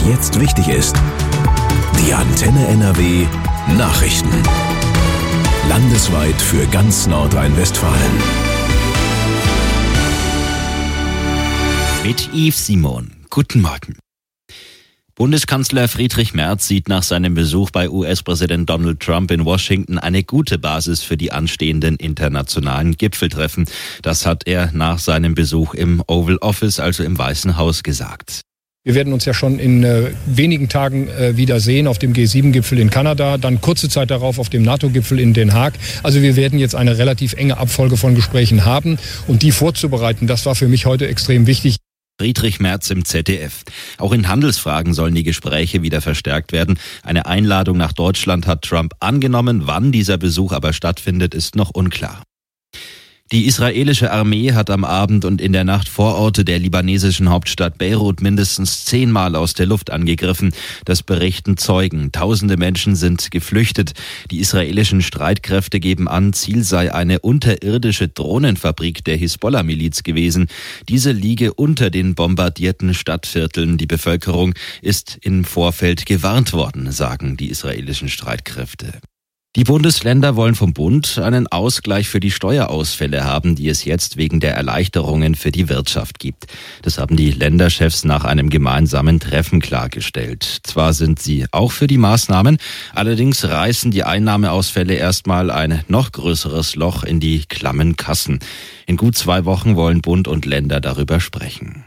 was jetzt wichtig ist. Die Antenne NRW Nachrichten. Landesweit für ganz Nordrhein-Westfalen. Mit Yves Simon. Guten Morgen. Bundeskanzler Friedrich Merz sieht nach seinem Besuch bei US-Präsident Donald Trump in Washington eine gute Basis für die anstehenden internationalen Gipfeltreffen. Das hat er nach seinem Besuch im Oval Office, also im Weißen Haus, gesagt. Wir werden uns ja schon in wenigen Tagen wiedersehen auf dem G7-Gipfel in Kanada, dann kurze Zeit darauf auf dem NATO-Gipfel in Den Haag. Also wir werden jetzt eine relativ enge Abfolge von Gesprächen haben und die vorzubereiten, das war für mich heute extrem wichtig. Friedrich Merz im ZDF. Auch in Handelsfragen sollen die Gespräche wieder verstärkt werden. Eine Einladung nach Deutschland hat Trump angenommen. Wann dieser Besuch aber stattfindet, ist noch unklar. Die israelische Armee hat am Abend und in der Nacht Vororte der libanesischen Hauptstadt Beirut mindestens 10 Mal aus der Luft angegriffen. Das berichten Zeugen. Tausende Menschen sind geflüchtet. Die israelischen Streitkräfte geben an, Ziel sei eine unterirdische Drohnenfabrik der Hisbollah-Miliz gewesen. Diese liege unter den bombardierten Stadtvierteln. Die Bevölkerung ist im Vorfeld gewarnt worden, sagen die israelischen Streitkräfte. Die Bundesländer wollen vom Bund einen Ausgleich für die Steuerausfälle haben, die es jetzt wegen der Erleichterungen für die Wirtschaft gibt. Das haben die Länderchefs nach einem gemeinsamen Treffen klargestellt. Zwar sind sie auch für die Maßnahmen, allerdings reißen die Einnahmeausfälle erstmal ein noch größeres Loch in die klammen Kassen. In gut 2 Wochen wollen Bund und Länder darüber sprechen.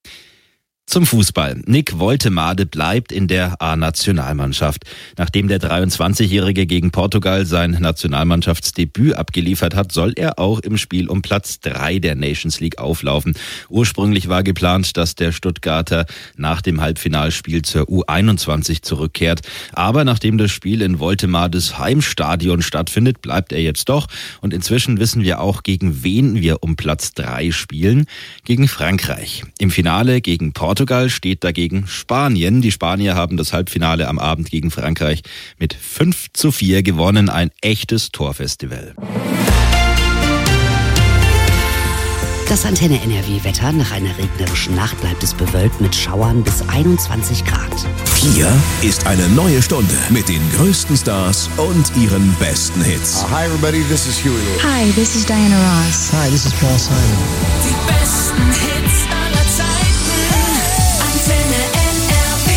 Zum Fußball. Nick Woltemade bleibt in der A-Nationalmannschaft. Nachdem der 23-Jährige gegen Portugal sein Nationalmannschaftsdebüt abgeliefert hat, soll er auch im Spiel um Platz 3 der Nations League auflaufen. Ursprünglich war geplant, dass der Stuttgarter nach dem Halbfinalspiel zur U21 zurückkehrt. Aber nachdem das Spiel in Woltemades Heimstadion stattfindet, bleibt er jetzt doch. Und inzwischen wissen wir auch, gegen wen wir um Platz 3 spielen. Gegen Frankreich. Im Finale gegen Portugal steht dagegen Spanien. Die Spanier haben das Halbfinale am Abend gegen Frankreich mit 5:4 gewonnen. Ein echtes Torfestival. Das Antenne NRW-Wetter. Nach einer regnerischen Nacht bleibt es bewölkt mit Schauern bis 21 Grad. Hier ist eine neue Stunde mit den größten Stars und ihren besten Hits. Hi everybody, this is Huey Lewis. Hi, this is Diana Ross. Hi, this is Paul Simon. Die besten Hits aller Zeiten. Antenne NRW.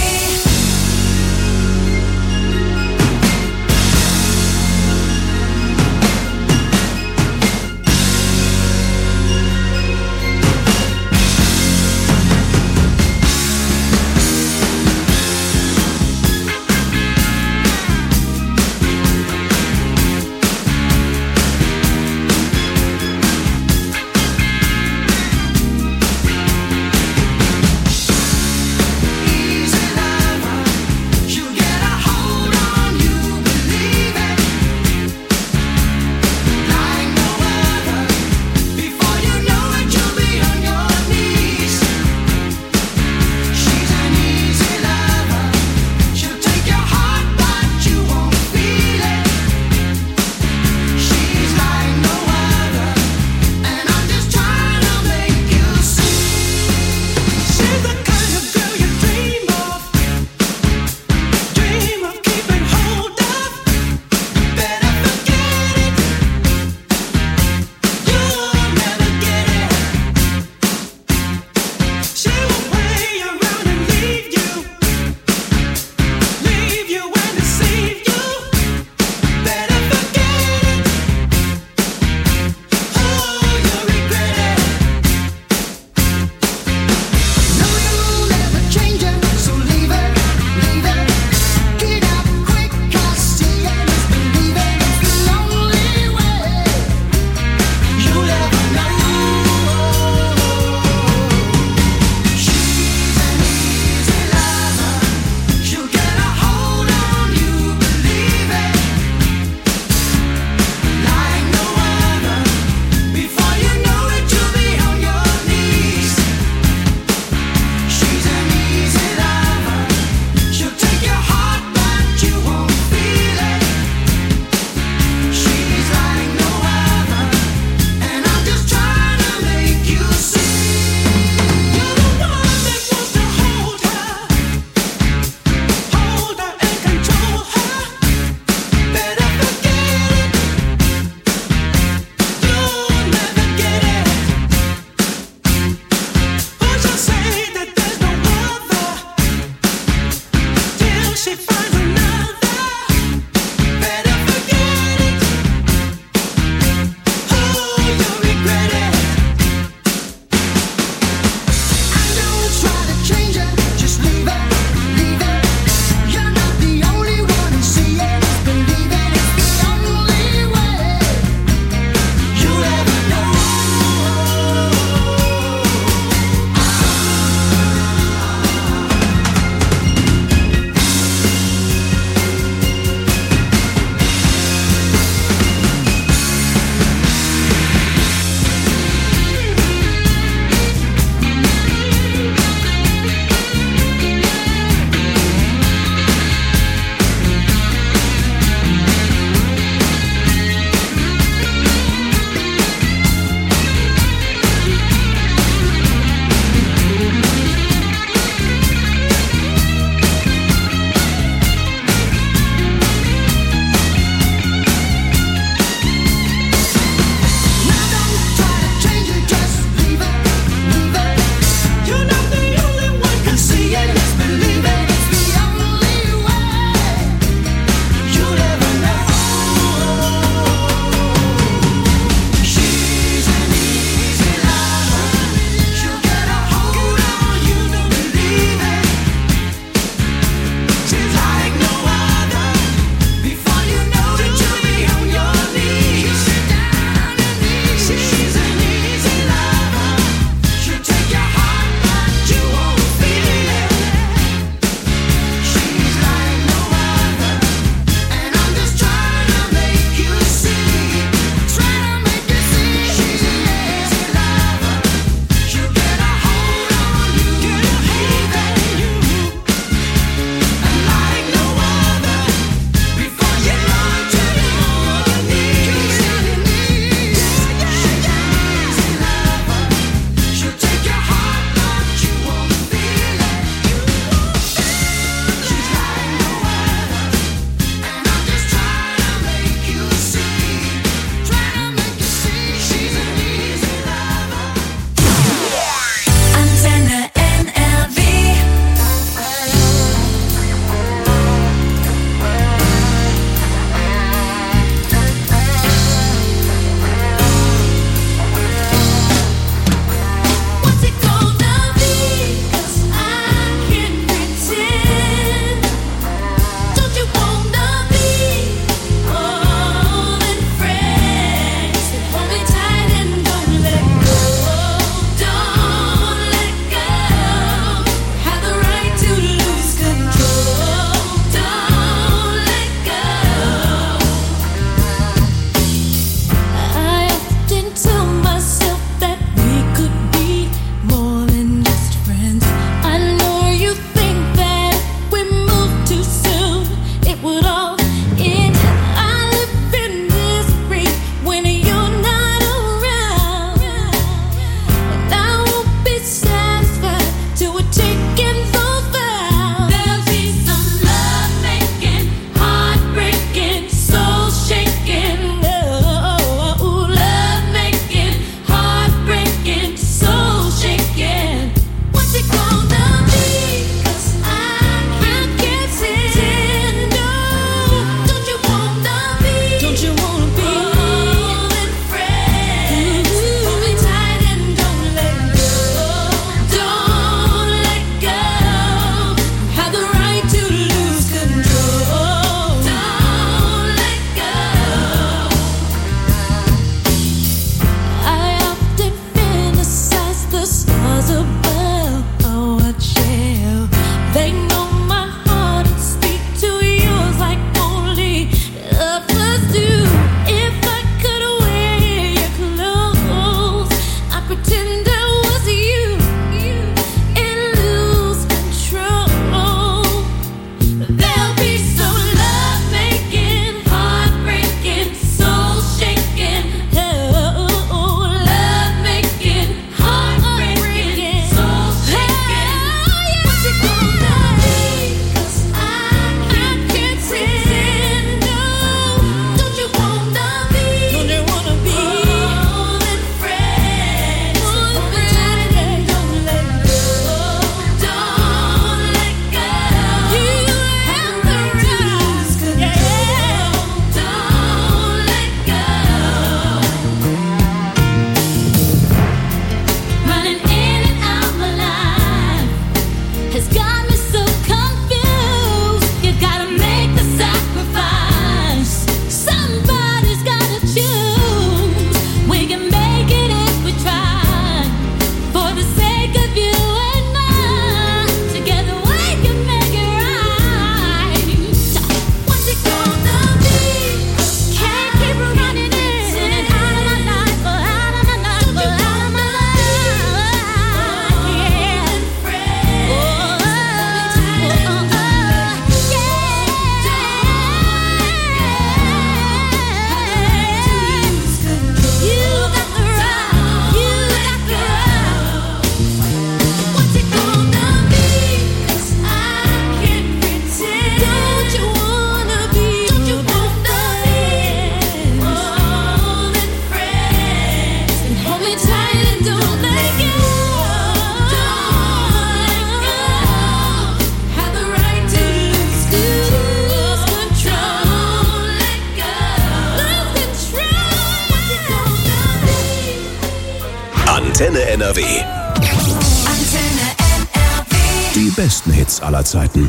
Antenne NRW. Antenne NRW. Die besten Hits aller Zeiten.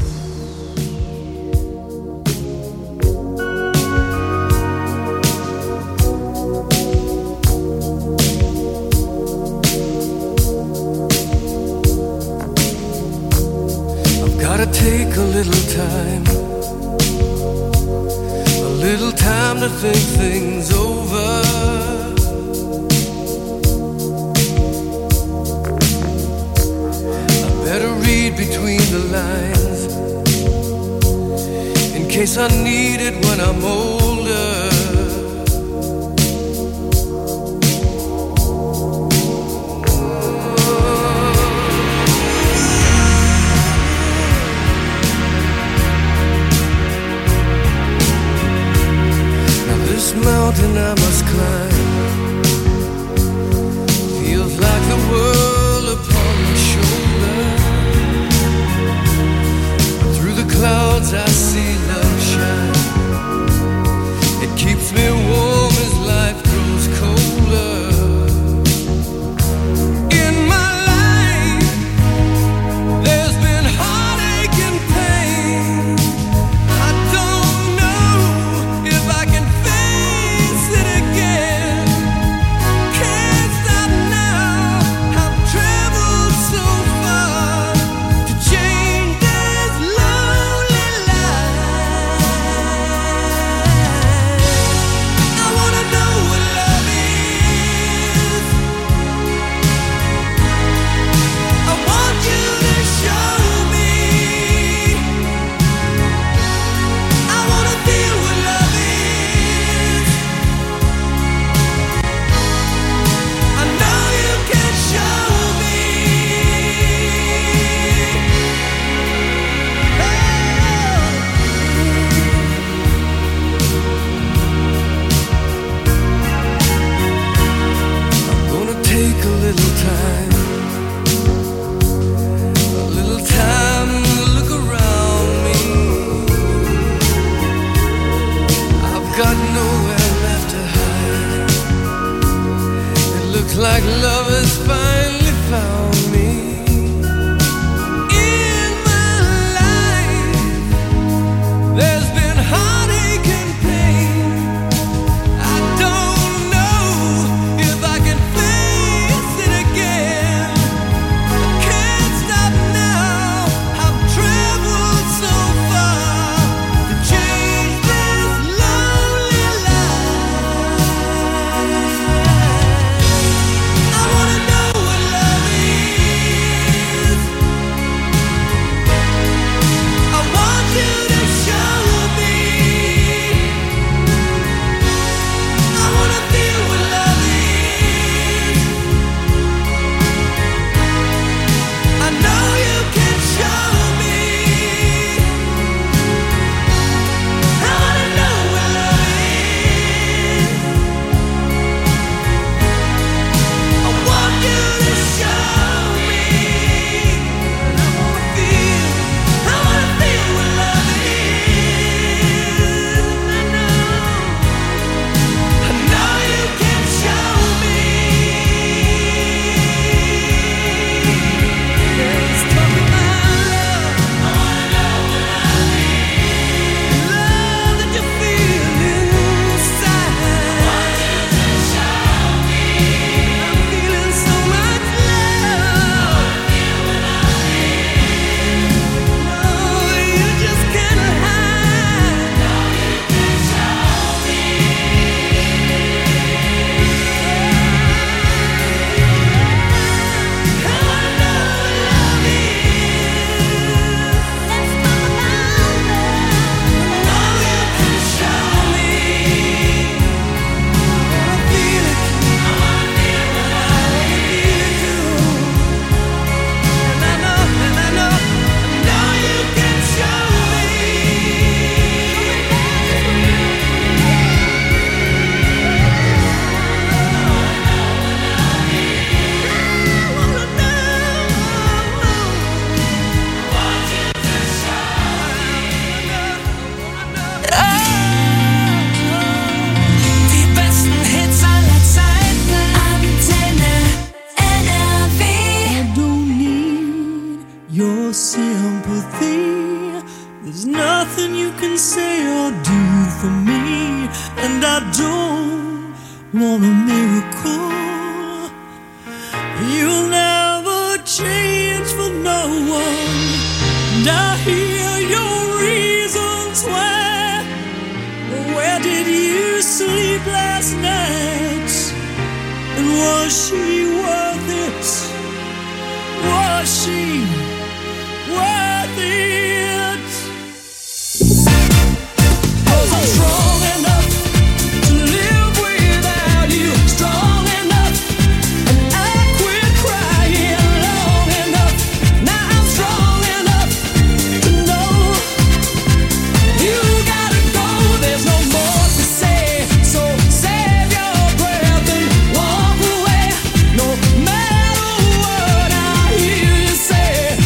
Gotta take a little time to think things over. I better read between the lines in case I need it when I'm older. Mountain I must climb feels like the world upon my shoulder. Through the clouds I see love shine. It keeps me warm as life grows colder. In my life there's been heartache and pain. I don't know if I can like love has finally found me. In my life there's been heartache and pain. I don't know if I can face it again. I can't stop now. I've traveled so far to change this lonely life. I wanna sympathy. There's nothing you can say or do for me, and I don't want a miracle. You'll never change for no one, and I hear your reasons why. Where did you sleep last night? And was she worth it? Was she worth it? 'Cause I'm strong enough to live without you, strong enough, and I quit crying long enough. Now I'm strong enough to know you gotta go. There's no more to say, so save your breath and walk away. No matter what I hear you say.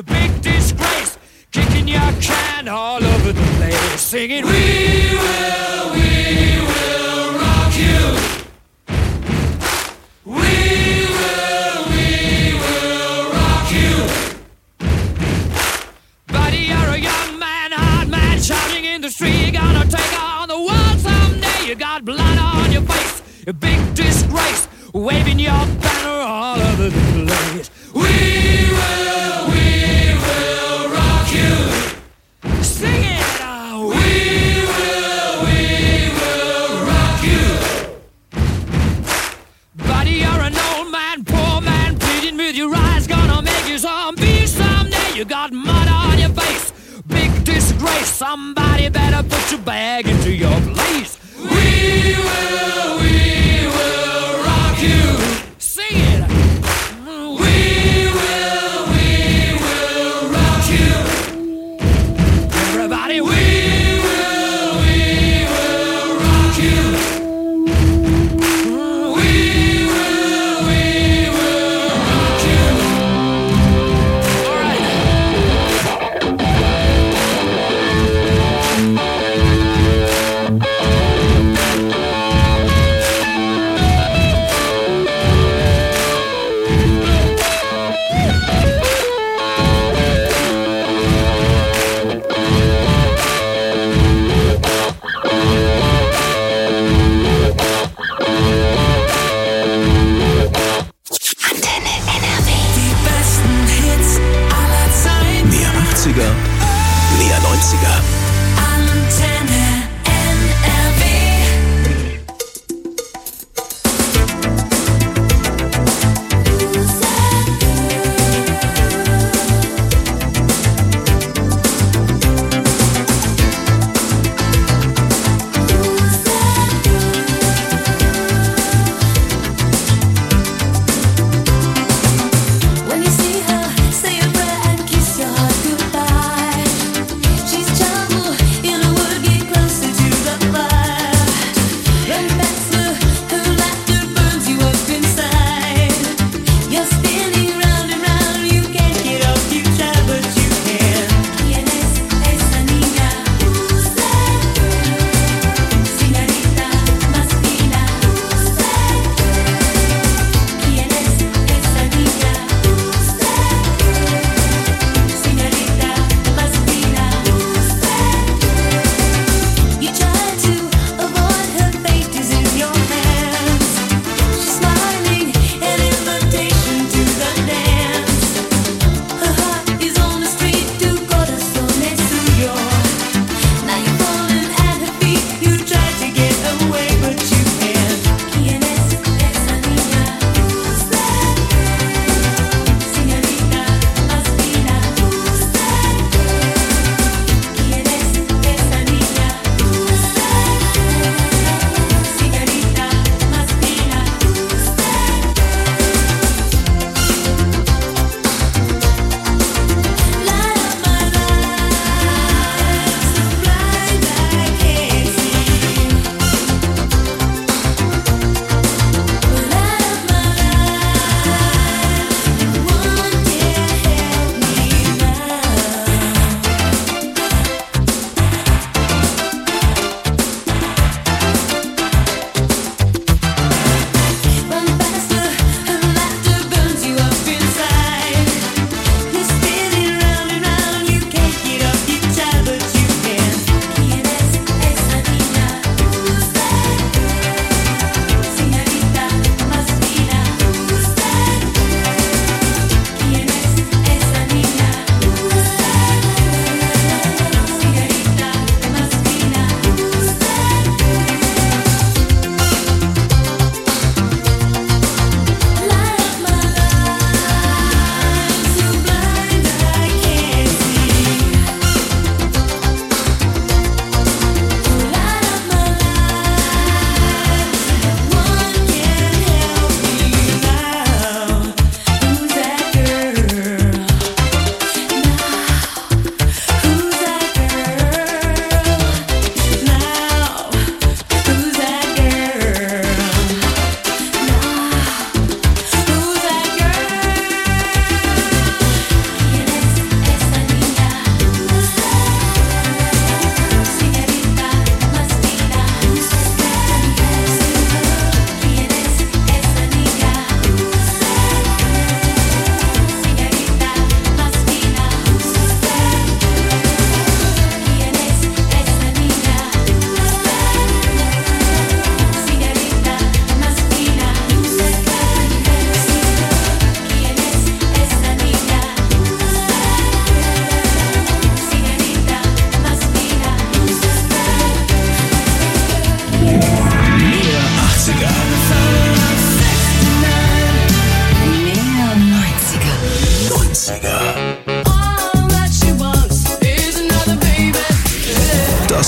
you big disgrace, kicking your can all over the place, singing, we will rock you. We will rock you. Buddy, you're a young man, hard man, shouting in the street, you're gonna take on the world someday. You got blood on your face, a big disgrace, waving your banner all over the place. We will rock you. Sing it out. We will rock you. Buddy, you're an old man, poor man, pleading with your eyes, gonna make you zombie someday. You got mud on your face, big disgrace. Somebody better put your bag into your place. We will rock you. Sing it. We will rock you. Everybody, we will rock you. We will rock you. All right. Antenne NRW. Die besten Hits aller Zeiten. Mehr 80er, mehr 90er. Antenne NRW. When you see her, say a prayer and kiss your heart goodbye. She's charmed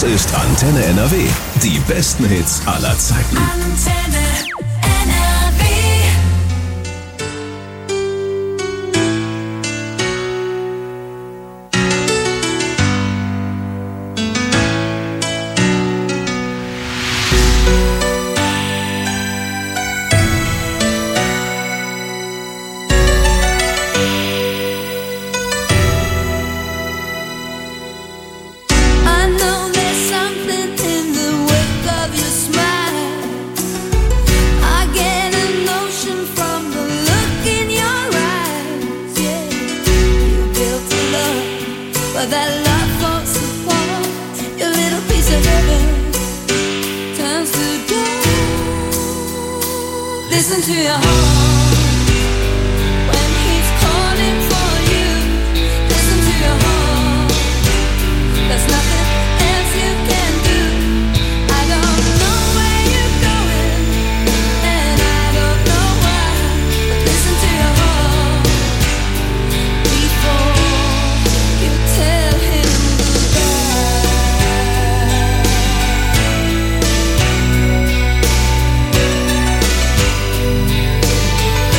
Das ist Antenne NRW. Die besten Hits aller Zeiten. Antenne NRW. I know there's something in the wake of your smile. I get a notion from the look in your eyes. Yeah, you built a love, but that love falls apart. Your little piece of heaven turns to gold. Listen to your heart when he's calling for you. Listen to your heart. There's nothing else you can do. I don't know where you're going, and I don't know why. But listen to your heart before you tell him goodbye.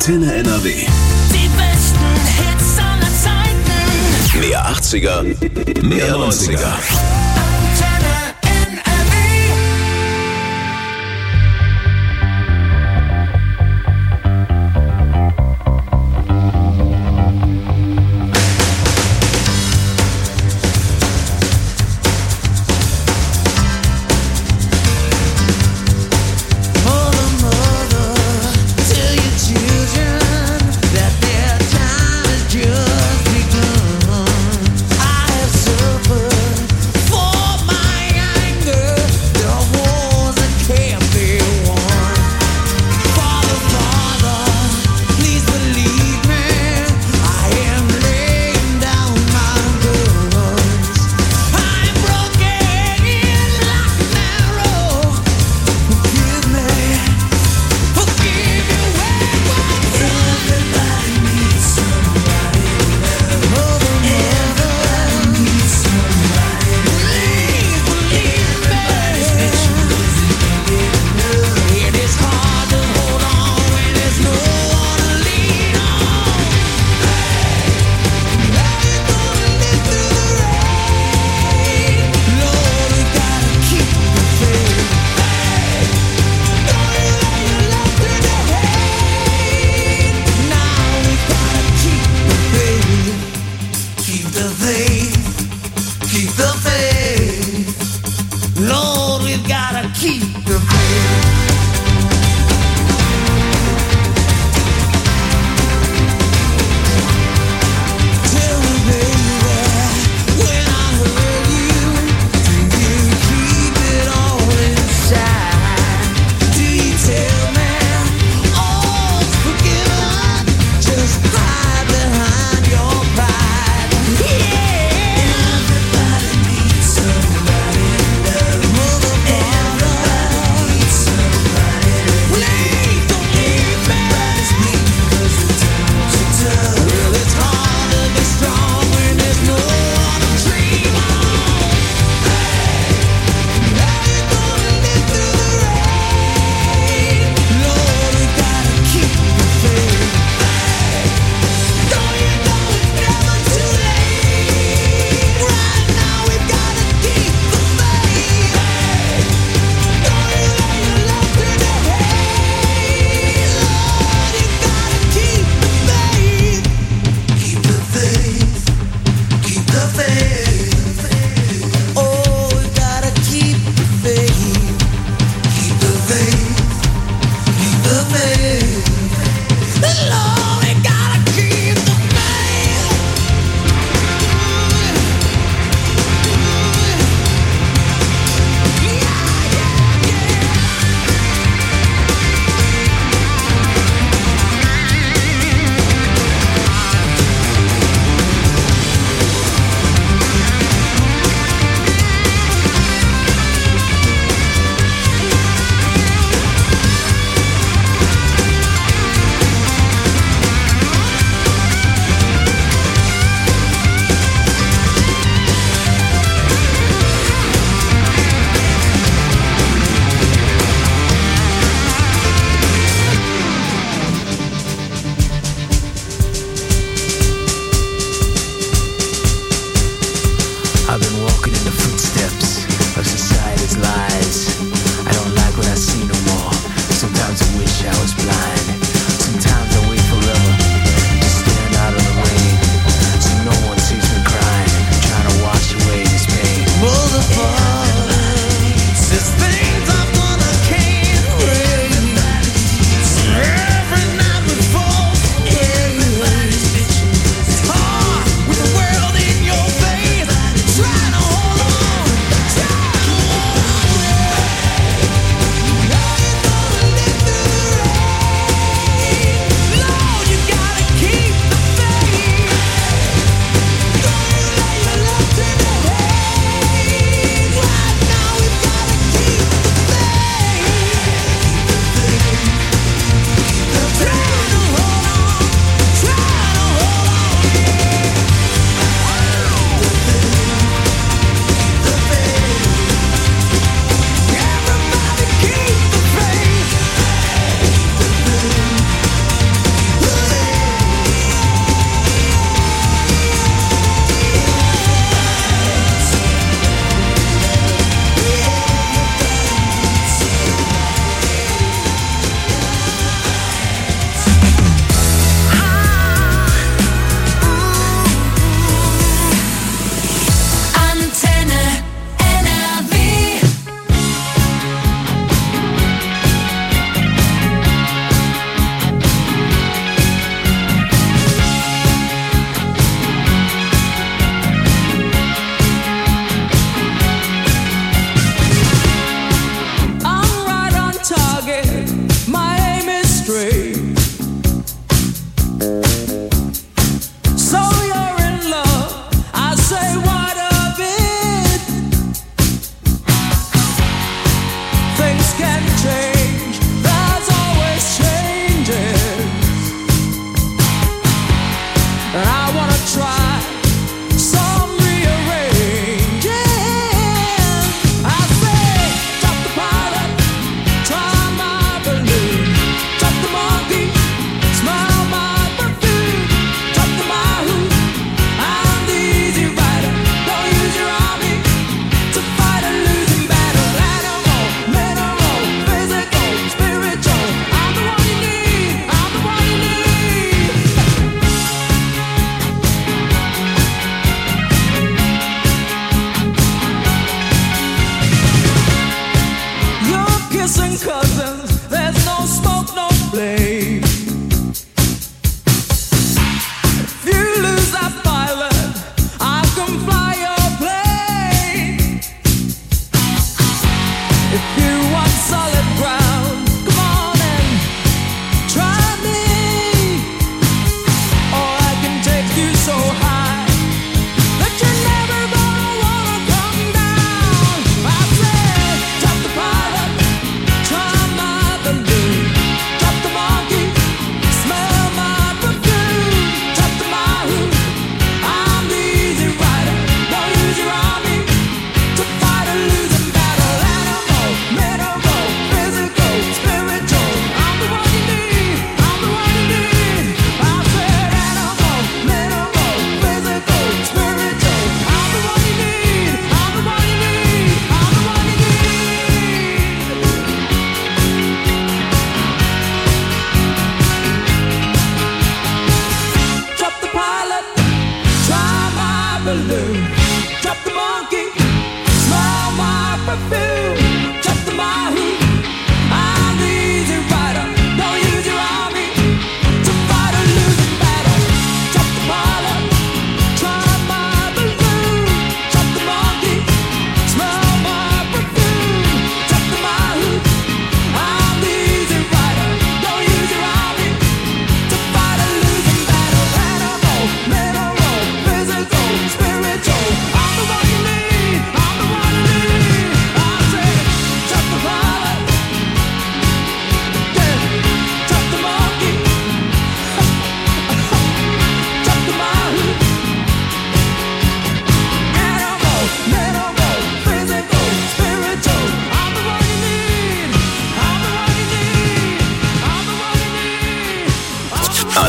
Antenne NRW. Die besten Hits aller Zeiten. Mehr 80er, mehr 90er. Antenne NRW.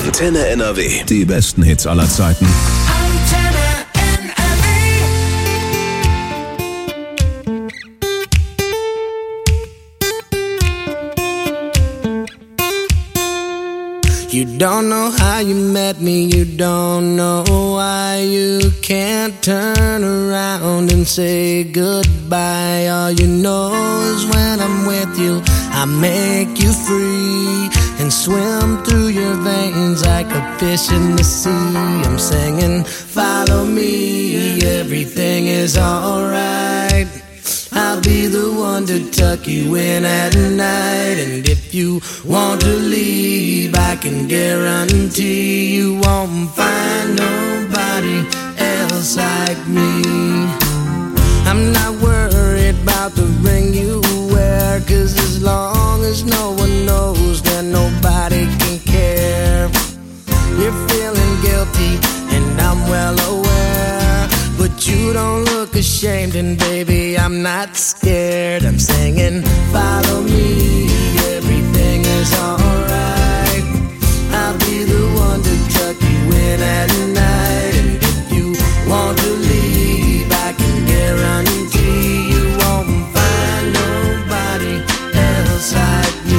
Antenne NRW. Die besten Hits aller Zeiten. Antenne NRW. You don't know how you met me, you don't know why you can't turn around and say goodbye. All you know is when I'm with you, I make you free and swim through your veins like a fish in the sea. I'm singing, follow me, everything is alright. I'll be the one to tuck you in at night. And if you want to leave, I can guarantee you won't find nobody else like me. I'm not worried about the ring you wear, 'cause as long as no one knows, then nobody can care. You're feeling guilty and I'm well aware, but you don't look ashamed, and baby, I'm not scared. I'm singing, follow me, everything is alright. I'll be the one to tuck you in at night. And if you want to leave, I can guarantee you won't find nobody else like me.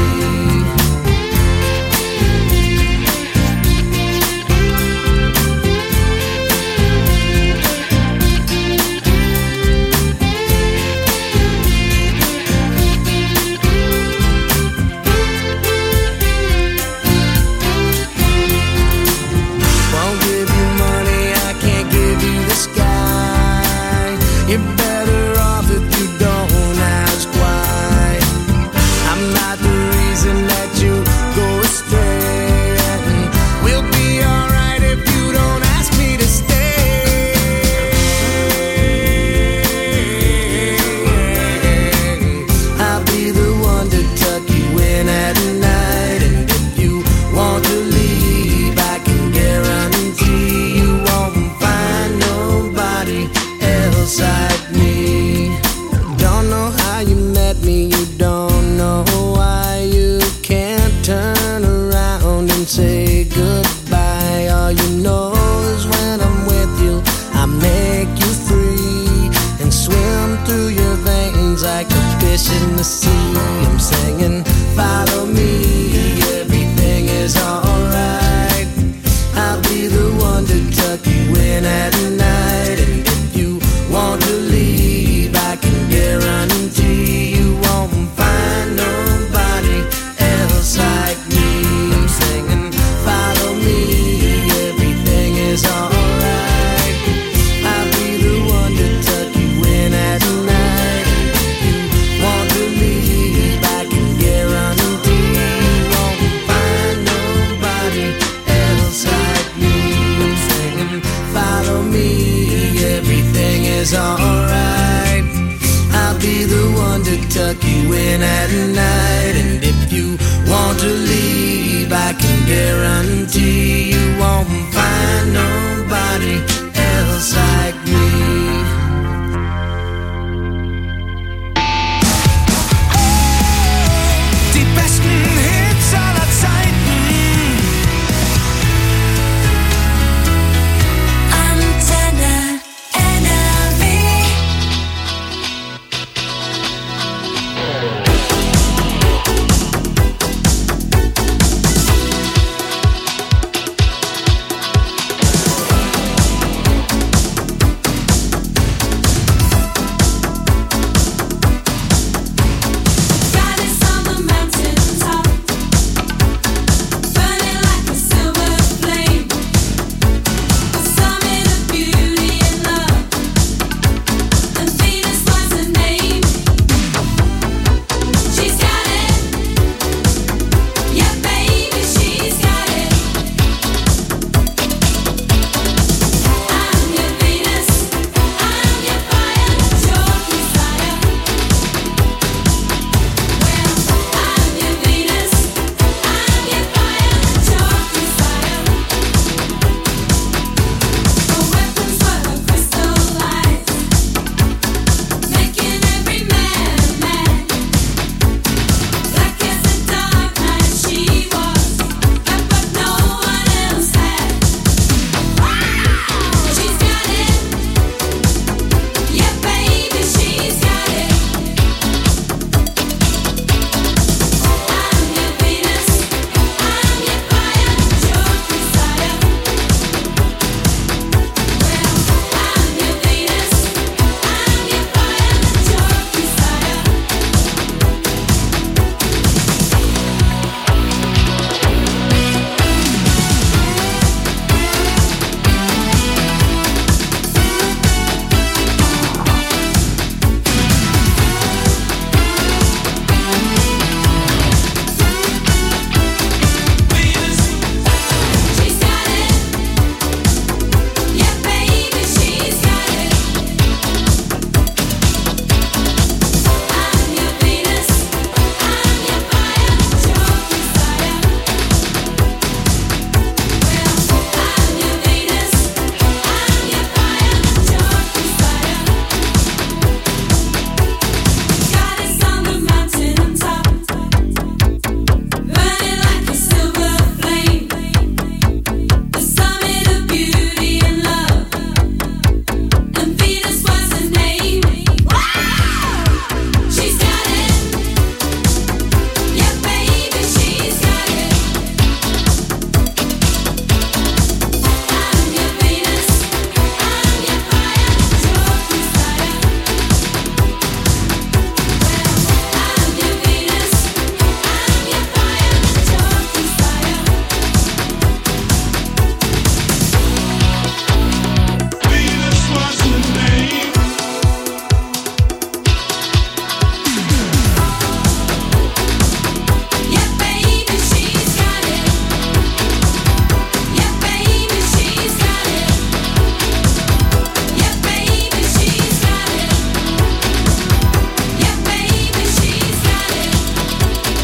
You're better off if you don't ask why. I'm not the reason that you go astray, and we'll be alright if you don't ask me to stay. I'll be the one to tuck you in at night, and if you want to leave, I can guarantee you won't find nobody else like me. Don't know how you met me, you don't know why you can't turn around and say goodbye. All you know is when I'm with you, I make you free and swim through your veins like a fish in the sea. I'm singing, follow me, everything is alright. I'll be the one to tuck you in at night. And if you want to leave, I can guarantee you won't find nobody else like me. I'm singing, follow me, everything is alright. I'll be the one to tuck you in at night. And if you want to leave, I can guarantee you won't find nobody else like me. I'm singing, follow me, everything is alright. I'll be the one to tuck you in at night. And if you want to leave, I can guarantee you won't find nobody else like me.